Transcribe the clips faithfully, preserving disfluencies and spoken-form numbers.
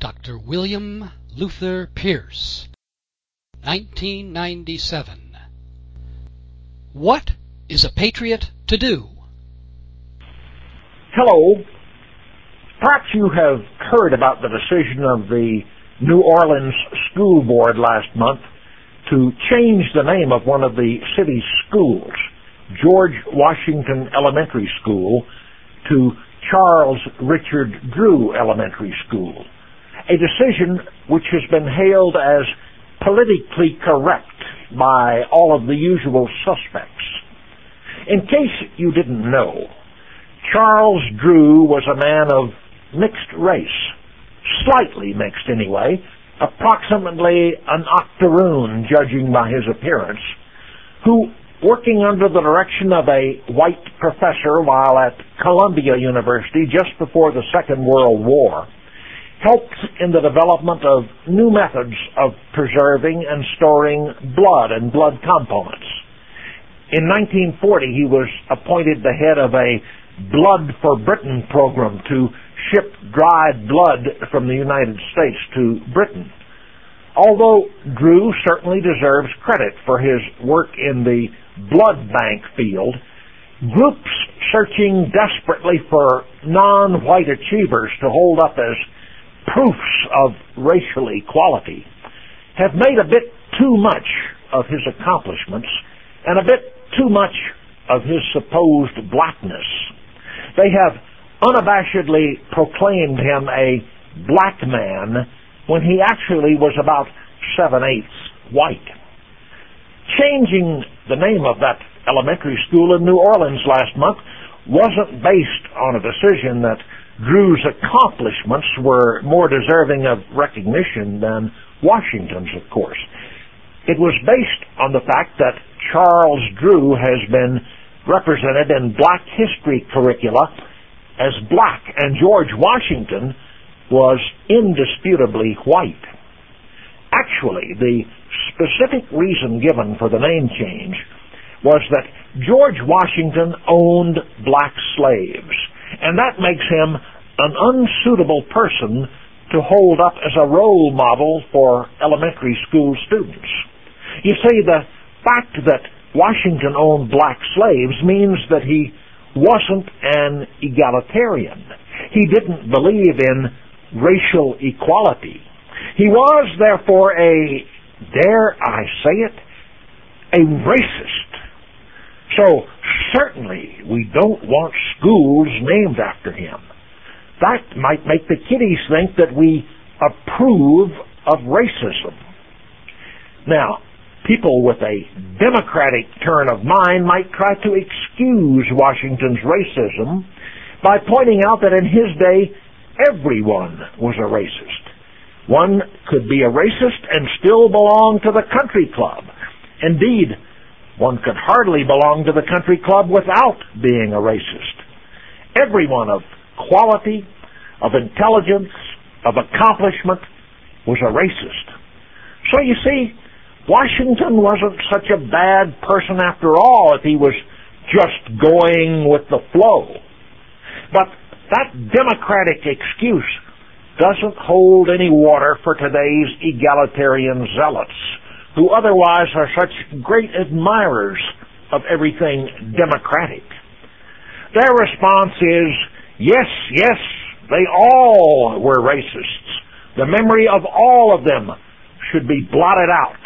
Doctor William Luther Pierce, nineteen ninety-seven. What is a patriot to do? Hello. Perhaps you have heard about the decision of the New Orleans School Board last month to change the name of one of the city's schools, George Washington Elementary School, to Charles Richard Drew Elementary School, a decision which has been hailed as politically correct by all of the usual suspects. In case you didn't know, Charles Drew was a man of mixed race, slightly mixed anyway, approximately an octoroon judging by his appearance, who, working under the direction of a white professor while at Columbia University just before the Second World War, helped in the development of new methods of preserving and storing blood and blood components. In nineteen forty, he was appointed the head of a Blood for Britain program to ship dried blood from the United States to Britain. Although Drew certainly deserves credit for his work in the blood bank field, groups searching desperately for non-white achievers to hold up as proofs of racial equality have made a bit too much of his accomplishments and a bit too much of his supposed blackness. They have unabashedly proclaimed him a black man when he actually was about seven-eighths white. Changing the name of that elementary school in New Orleans last month wasn't based on a decision that Drew's accomplishments were more deserving of recognition than Washington's, of course. It was based on the fact that Charles Drew has been represented in black history curricula as black, and George Washington was indisputably white. Actually, the specific reason given for the name change was that George Washington owned black slaves, and that makes him an unsuitable person to hold up as a role model for elementary school students. You see, the fact that Washington owned black slaves means that he wasn't an egalitarian. He didn't believe in racial equality. He was, therefore, a, dare I say it, a racist. So, certainly, we don't want schools named after him. That might make the kiddies think that we approve of racism. Now, people with a democratic turn of mind might try to excuse Washington's racism by pointing out that in his day, everyone was a racist. One could be a racist and still belong to the country club. Indeed, one could hardly belong to the country club without being a racist. Everyone of quality, of intelligence, of accomplishment was a racist. So you see, Washington wasn't such a bad person after all if he was just going with the flow. But that democratic excuse doesn't hold any water for today's egalitarian zealots, who otherwise are such great admirers of everything democratic. Their response is, yes, yes, they all were racists. The memory of all of them should be blotted out.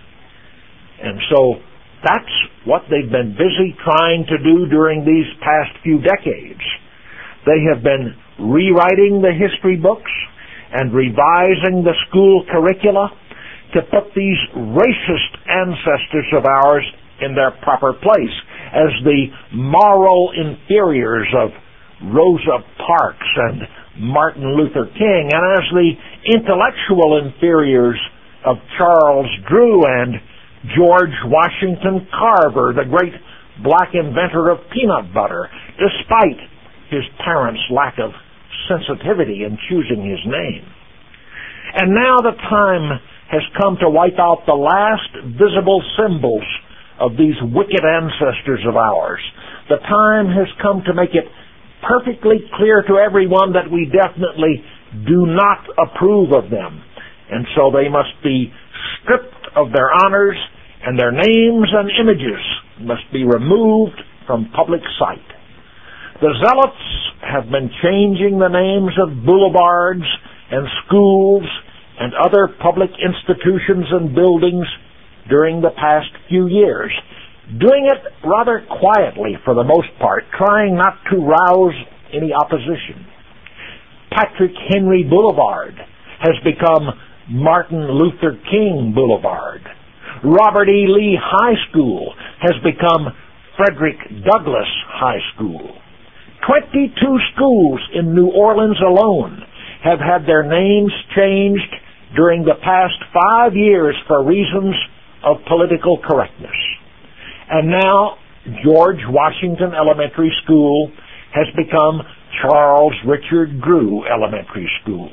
And so that's what they've been busy trying to do during these past few decades. They have been rewriting the history books and revising the school curricula to put these racist ancestors of ours in their proper place as the moral inferiors of Rosa Parks and Martin Luther King, and as the intellectual inferiors of Charles Drew and George Washington Carver, the great black inventor of peanut butter, despite his parents' lack of sensitivity in choosing his name. And now the time has come to wipe out the last visible symbols of these wicked ancestors of ours. The time has come to make it perfectly clear to everyone that we definitely do not approve of them, and so they must be stripped of their honors, and their names and images must be removed from public sight. The zealots have been changing the names of boulevards and schools and other public institutions and buildings during the past few years, doing it rather quietly for the most part, trying not to rouse any opposition. Patrick Henry Boulevard has become Martin Luther King Boulevard. Robert E. Lee High School has become Frederick Douglass High School. twenty-two schools in New Orleans alone have had their names changed during the past five years for reasons of political correctness. And now George Washington Elementary School has become Charles Richard Grew Elementary School.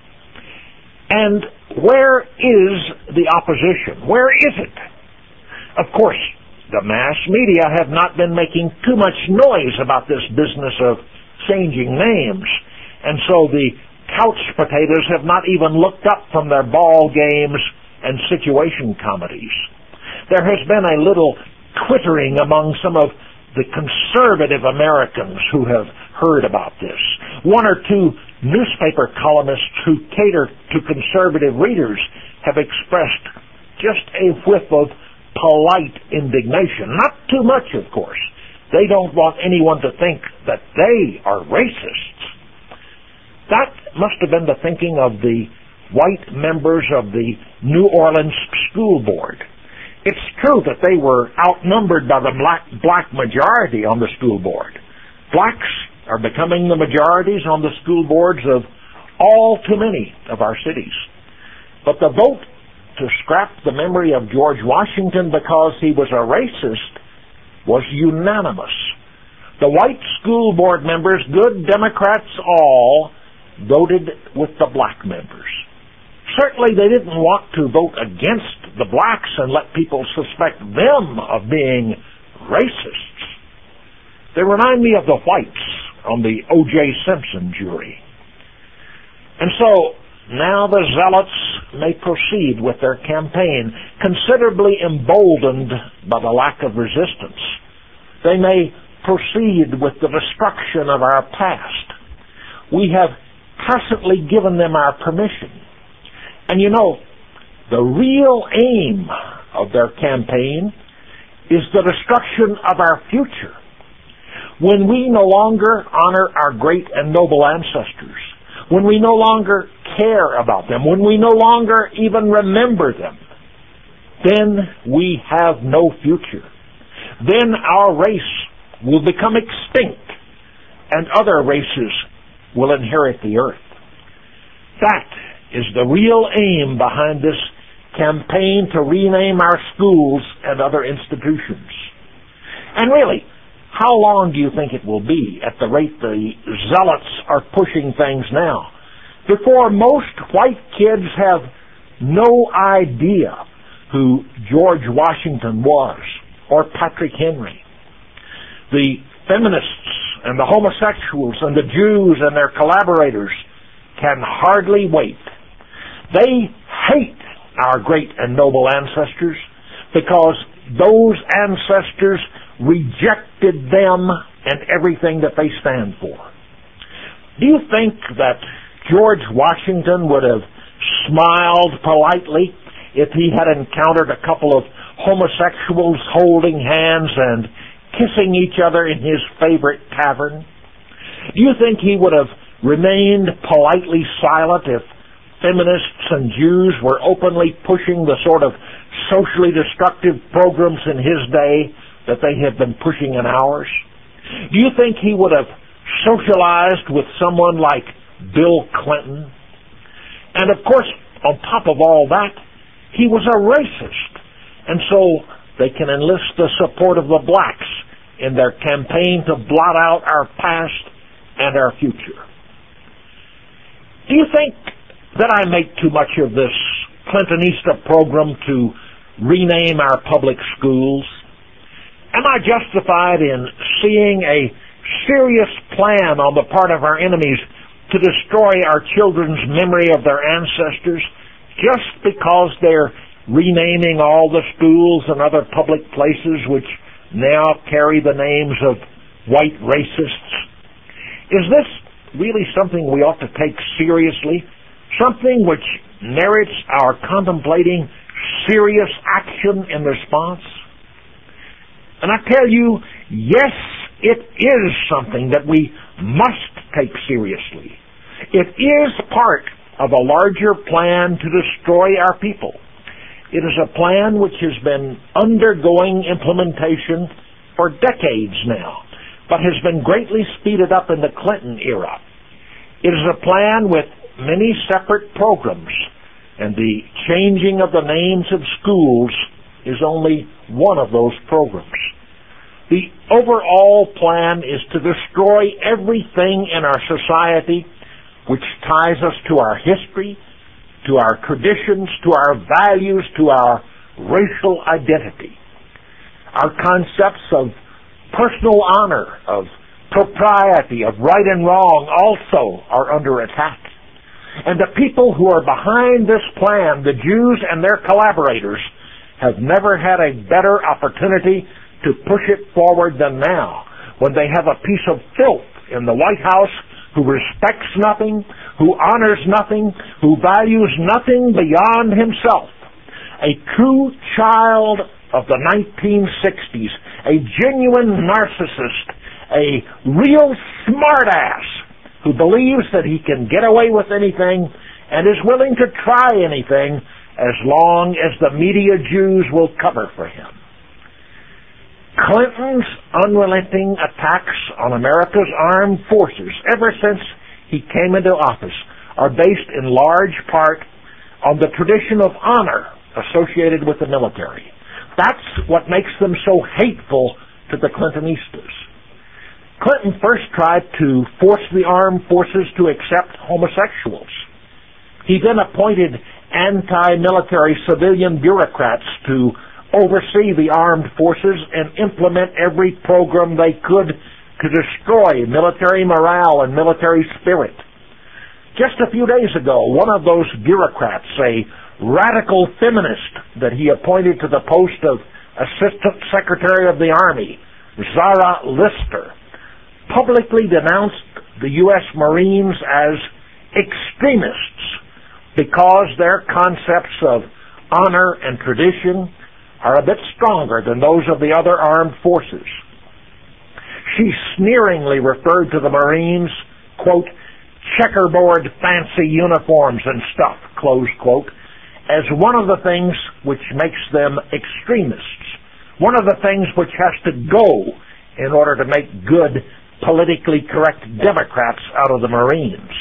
And where is the opposition? Where is it? Of course, the mass media have not been making too much noise about this business of changing names, and so the couch potatoes have not even looked up from their ball games and situation comedies. There has been a little twittering among some of the conservative Americans who have heard about this. One or two newspaper columnists who cater to conservative readers have expressed just a whiff of polite indignation. Not too much, of course. They don't want anyone to think that they are racists. That must have been the thinking of the white members of the New Orleans School Board. It's true that they were outnumbered by the black, black majority on the school board. Blacks are becoming the majorities on the school boards of all too many of our cities. But the vote to scrap the memory of George Washington because he was a racist was unanimous. The white school board members, good Democrats all, voted with the black members. Certainly they didn't want to vote against the blacks and let people suspect them of being racists. They remind me of the whites on the O J Simpson jury. And so now the zealots may proceed with their campaign, considerably emboldened by the lack of resistance. They may proceed with the destruction of our past. We have tacitly given them our permission. And you know, the real aim of their campaign is the destruction of our future. When we no longer honor our great and noble ancestors, when we no longer care about them, when we no longer even remember them, then we have no future. Then our race will become extinct and other races will inherit the earth. That is the real aim behind this campaign to rename our schools and other institutions. And really, how long do you think it will be, at the rate the zealots are pushing things now, before most white kids have no idea who George Washington was or Patrick Henry? The feminists and the homosexuals and the Jews and their collaborators can hardly wait. They hate our great and noble ancestors because those ancestors rejected them and everything that they stand for. Do you think that George Washington would have smiled politely if he had encountered a couple of homosexuals holding hands and kissing each other in his favorite tavern? Do you think he would have remained politely silent if feminists and Jews were openly pushing the sort of socially destructive programs in his day that they have been pushing in ours? Do you think he would have socialized with someone like Bill Clinton? And of course, on top of all that, he was a racist. And so they can enlist the support of the blacks in their campaign to blot out our past and our future. Do you think that I make too much of this Clintonista program to rename our public schools? Am I justified in seeing a serious plan on the part of our enemies to destroy our children's memory of their ancestors just because they're renaming all the schools and other public places which now carry the names of white racists? Is this really something we ought to take seriously? Something which merits our contemplating serious action in response? And I tell you, yes, it is something that we must take seriously. It is part of a larger plan to destroy our people. It is a plan which has been undergoing implementation for decades now, but has been greatly speeded up in the Clinton era. It is a plan with many separate programs, and the changing of the names of schools is only one of those programs. The overall plan is to destroy everything in our society which ties us to our history, to our traditions, to our values, to our racial identity. Our concepts of personal honor, of propriety, of right and wrong also are under attack. And the people who are behind this plan, the Jews and their collaborators, have never had a better opportunity to push it forward than now, when they have a piece of filth in the White House who respects nothing, who honors nothing, who values nothing beyond himself. A true child of the nineteen sixties, a genuine narcissist, a real smartass who believes that he can get away with anything and is willing to try anything as long as the media Jews will cover for him. Clinton's unrelenting attacks on America's armed forces ever since he came into office are based in large part on the tradition of honor associated with the military. That's what makes them so hateful to the Clintonistas. Clinton first tried to force the armed forces to accept homosexuals. He then appointed anti-military civilian bureaucrats to oversee the armed forces and implement every program they could to destroy military morale and military spirit. Just a few days ago, one of those bureaucrats, a radical feminist that he appointed to the post of Assistant Secretary of the Army, Zara Lister, publicly denounced the U S Marines as extremists because their concepts of honor and tradition are a bit stronger than those of the other armed forces. She sneeringly referred to the Marines, quote, checkerboard fancy uniforms and stuff, close quote, as one of the things which makes them extremists, one of the things which has to go in order to make good politically correct Democrats out of the Marines.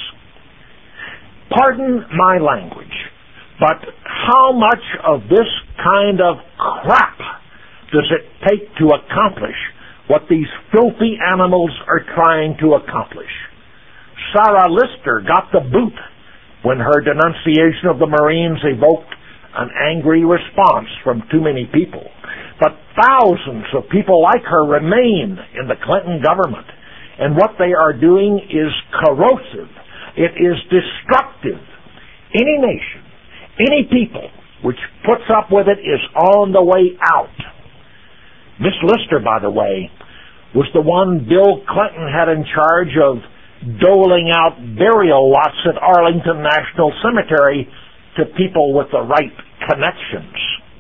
Pardon my language, but how much of this kind of crap does it take to accomplish what these filthy animals are trying to accomplish? Sarah Lister got the boot when her denunciation of the Marines evoked an angry response from too many people. But thousands of people like her remain in the Clinton government, and what they are doing is corrosive. It is destructive. Any nation, any people which puts up with it is on the way out. Miss Lister, by the way, was the one Bill Clinton had in charge of doling out burial lots at Arlington National Cemetery to people with the right connections.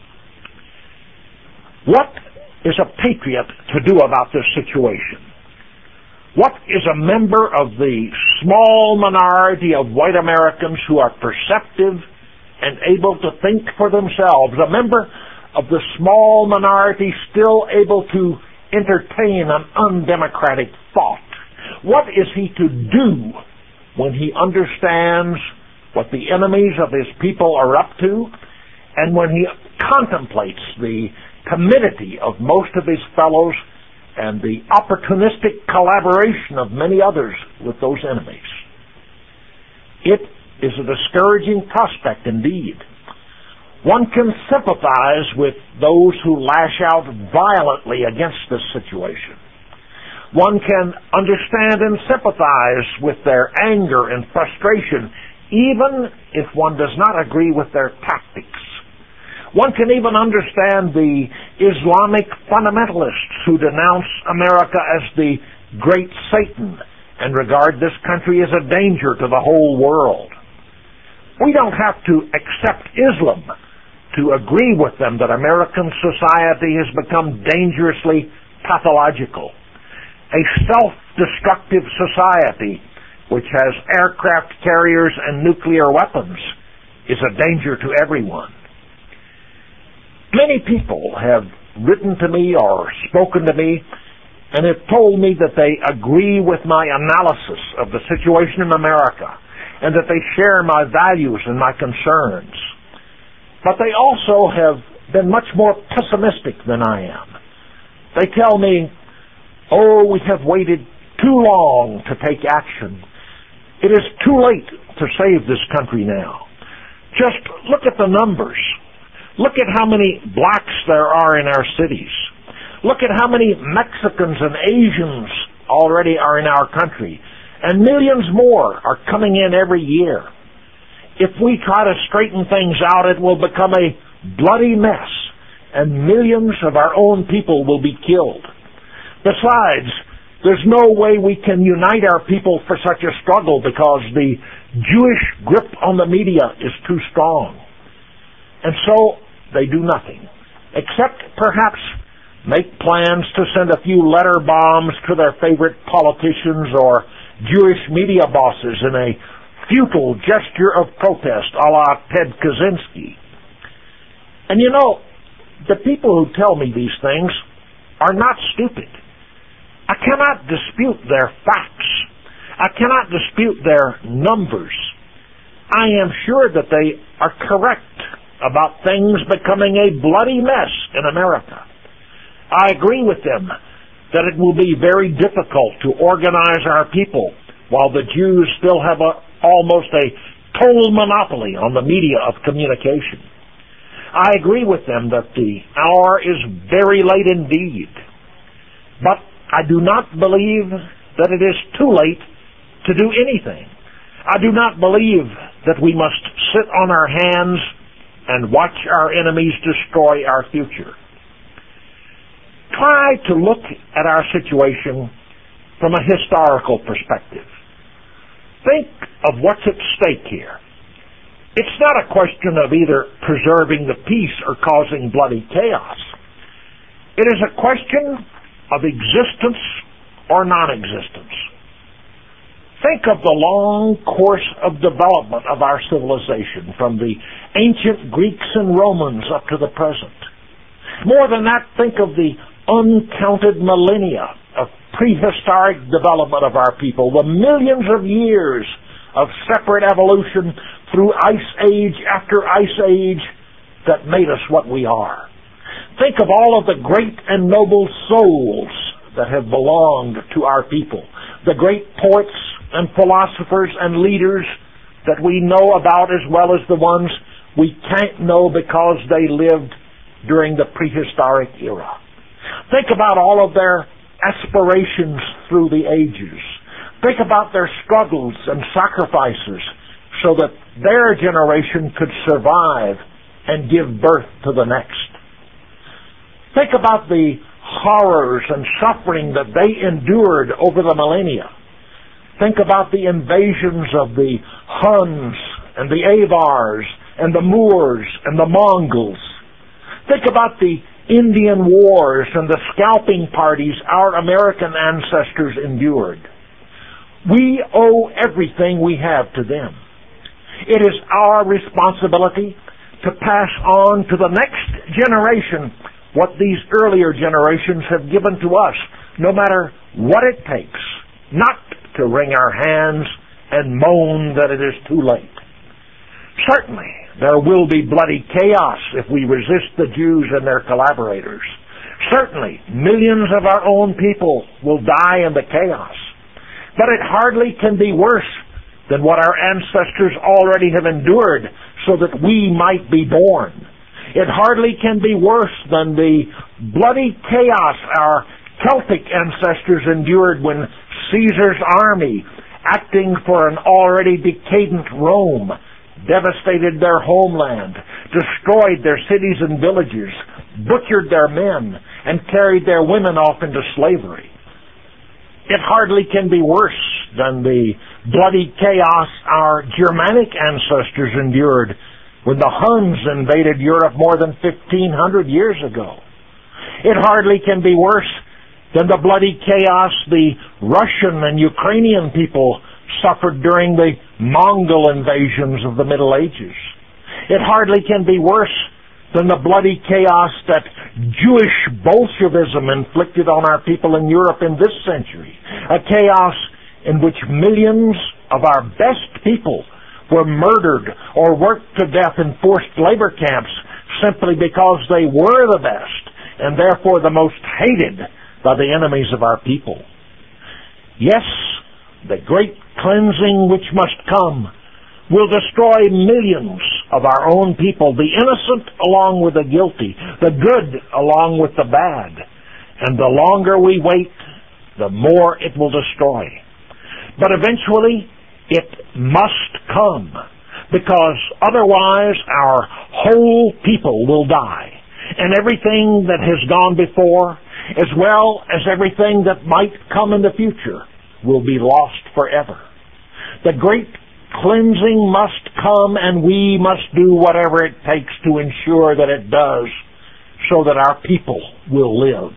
What is a patriot to do about this situation? What is a member of the small minority of white Americans who are perceptive and able to think for themselves, a member of the small minority still able to entertain an undemocratic thought? What is he to do when he understands what the enemies of his people are up to, and when he contemplates the timidity of most of his fellows and the opportunistic collaboration of many others with those enemies? It is a discouraging prospect indeed. One can sympathize with those who lash out violently against this situation. One can understand and sympathize with their anger and frustration, even if one does not agree with their tactics. One can even understand the Islamic fundamentalists who denounce America as the great Satan and regard this country as a danger to the whole world. We don't have to accept Islam to agree with them that American society has become dangerously pathological. A self-destructive society which has aircraft carriers and nuclear weapons is a danger to everyone. Many people have written to me or spoken to me and have told me that they agree with my analysis of the situation in America and that they share my values and my concerns. But they also have been much more pessimistic than I am. They tell me, oh, we have waited too long to take action. It is too late to save this country now. Just look at the numbers. Look at how many blacks there are in our cities. Look at how many Mexicans and Asians already are in our country. And millions more are coming in every year. If we try to straighten things out, it will become a bloody mess, and millions of our own people will be killed. Besides, there's no way we can unite our people for such a struggle because the Jewish grip on the media is too strong. And so they do nothing, except perhaps make plans to send a few letter bombs to their favorite politicians or Jewish media bosses in a futile gesture of protest a la Ted Kaczynski. And you know, the people who tell me these things are not stupid. I cannot dispute their facts. I cannot dispute their numbers. I am sure that they are correct about things becoming a bloody mess in America. I agree with them that it will be very difficult to organize our people while the Jews still have a, almost a total monopoly on the media of communication. I agree with them that the hour is very late indeed. But I do not believe that it is too late to do anything. I do not believe that we must sit on our hands and watch our enemies destroy our future. Try to look at our situation from a historical perspective. Think of what's at stake here. It's not a question of either preserving the peace or causing bloody chaos. It is a question of existence or non-existence. Think of the long course of development of our civilization from the ancient Greeks and Romans up to the present. More than that, think of the uncounted millennia of prehistoric development of our people, the millions of years of separate evolution through ice age after ice age that made us what we are. Think of all of the great and noble souls that have belonged to our people, the great poets and philosophers and leaders that we know about as well as the ones we can't know because they lived during the prehistoric era. Think about all of their aspirations through the ages. Think about their struggles and sacrifices so that their generation could survive and give birth to the next. Think about the horrors and suffering that they endured over the millennia. Think about the invasions of the Huns and the Avars and the Moors and the Mongols. Think about the Indian wars and the scalping parties our American ancestors endured. We owe everything we have to them. It is our responsibility to pass on to the next generation what these earlier generations have given to us, no matter what it takes, not to wring our hands and moan that it is too late. Certainly, there will be bloody chaos if we resist the Jews and their collaborators. Certainly, millions of our own people will die in the chaos. But it hardly can be worse than what our ancestors already have endured so that we might be born. It hardly can be worse than the bloody chaos our Celtic ancestors endured when Caesar's army, acting for an already decadent Rome, devastated their homeland, destroyed their cities and villages, butchered their men, and carried their women off into slavery. It hardly can be worse than the bloody chaos our Germanic ancestors endured when the Huns invaded Europe more than fifteen hundred years ago. It hardly can be worse than the bloody chaos the Russian and Ukrainian people suffered during the Mongol invasions of the Middle Ages. It hardly can be worse than the bloody chaos that Jewish Bolshevism inflicted on our people in Europe in this century, a chaos in which millions of our best people were murdered or worked to death in forced labor camps simply because they were the best and therefore the most hated by the enemies of our people. Yes, the great cleansing which must come will destroy millions of our own people, the innocent along with the guilty, the good along with the bad. And the longer we wait, the more it will destroy. But eventually, it must come, because otherwise our whole people will die. And everything that has gone before, as well as everything that might come in the future, will be lost forever. The great cleansing must come, and we must do whatever it takes to ensure that it does, so that our people will live.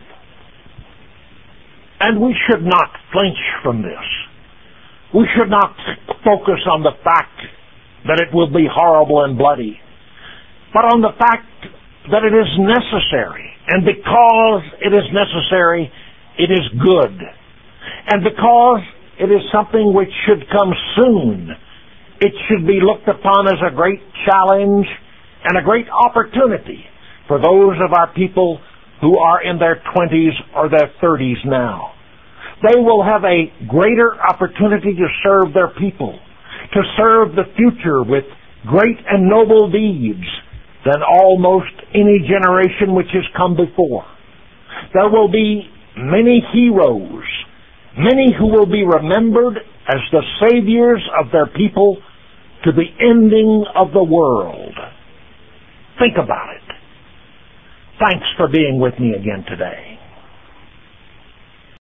And we should not flinch from this. We should not focus on the fact that it will be horrible and bloody, but on the fact that it is necessary. And because it is necessary, it is good. And because it is something which should come soon, it should be looked upon as a great challenge and a great opportunity for those of our people who are in their twenties or their thirties now. They will have a greater opportunity to serve their people, to serve the future with great and noble deeds than almost any generation which has come before. There will be many heroes, many who will be remembered as the saviors of their people to the ending of the world. Think about it. Thanks for being with me again today.